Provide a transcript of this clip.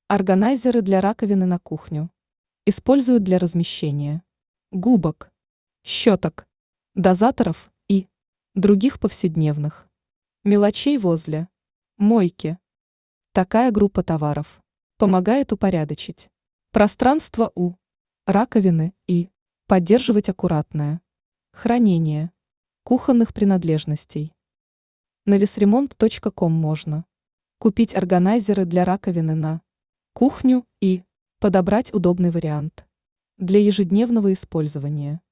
Органайзеры для раковины на кухню. Используют для размещения губок, щеток, дозаторов и других повседневных мелочей возле мойки. Такая группа товаров помогает упорядочить пространство у раковины и поддерживать аккуратное хранение кухонных принадлежностей. На весремонт.ком можно купить органайзеры для раковины на кухню и подобрать удобный вариант для ежедневного использования.